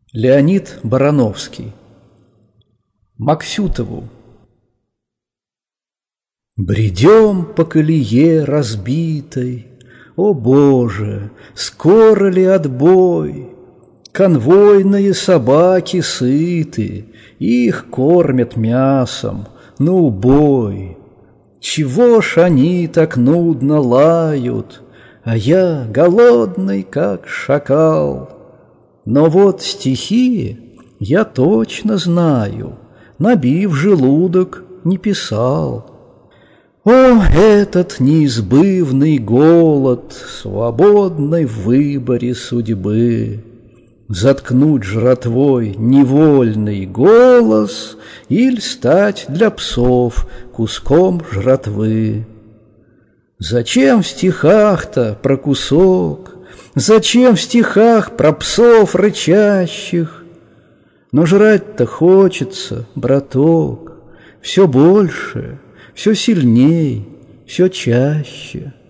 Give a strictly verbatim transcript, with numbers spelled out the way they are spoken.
Леонид Барановский. Максютову. Бредем по колее разбитой, о Боже, скоро ли отбой? Конвойные собаки сыты, их кормят мясом на убой. Чего ж они так нудно лают, а я голодный, как шакал? Но вот стихи я точно знаю, набив желудок, не писал. О, этот неизбывный голод, свободный в выборе судьбы! Заткнуть жратвой невольный голос или стать для псов куском жратвы. Зачем в стихах-то про кусок? Зачем в стихах про псов рычащих? Но жрать-то хочется, браток, все больше, все сильней, все чаще.